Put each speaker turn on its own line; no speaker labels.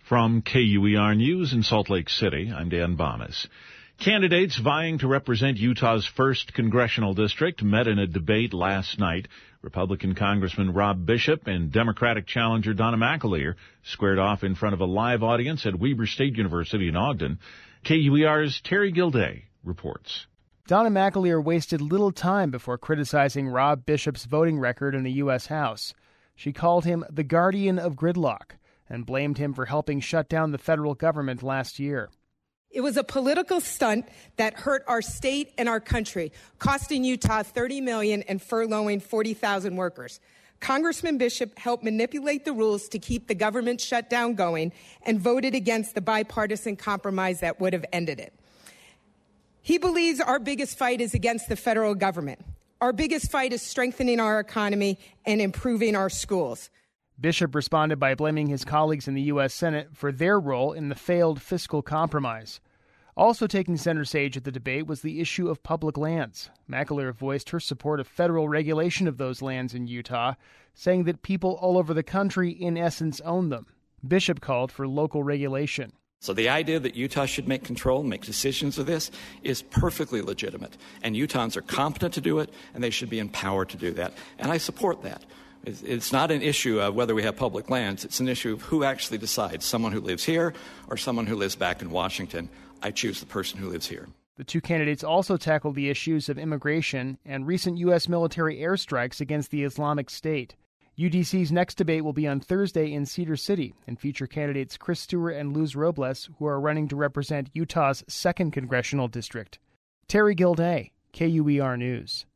From KUER News in Salt Lake City, I'm Dan Bomas. Candidates vying to represent Utah's 1st congressional district met in a debate last night. Republican Congressman Rob Bishop and Democratic challenger Donna McAleer squared off in front of a live audience at Weber State University in Ogden. KUER's Terry Gilday reports.
Donna McAleer wasted little time before criticizing Rob Bishop's voting record in the U.S. House. She called him the guardian of gridlock and blamed him for helping shut down the federal government last year.
It was a political stunt that hurt our state and our country, costing Utah $30 million and furloughing 40,000 workers. Congressman Bishop helped manipulate the rules to keep the government shutdown going and voted against the bipartisan compromise that would have ended it. He believes our biggest fight is against the federal government. Our biggest fight is strengthening our economy and improving our schools.
Bishop responded by blaming his colleagues in the U.S. Senate for their role in the failed fiscal compromise. Also taking center stage at the debate was the issue of public lands. McAleer voiced her support of federal regulation of those lands in Utah, saying that people all over the country, in essence, own them. Bishop called for local regulation.
So the idea that Utah should make decisions of this is perfectly legitimate. And Utahns are competent to do it, and they should be empowered to do that. And I support that. It's not an issue of whether we have public lands. It's an issue of who actually decides, someone who lives here or someone who lives back in Washington. I choose the person who lives here.
The two candidates also tackled the issues of immigration and recent U.S. military airstrikes against the Islamic State. UDC's next debate will be on Thursday in Cedar City and feature candidates Chris Stewart and Luz Robles, who are running to represent Utah's 2nd congressional district. Terry Gilday, KUER News.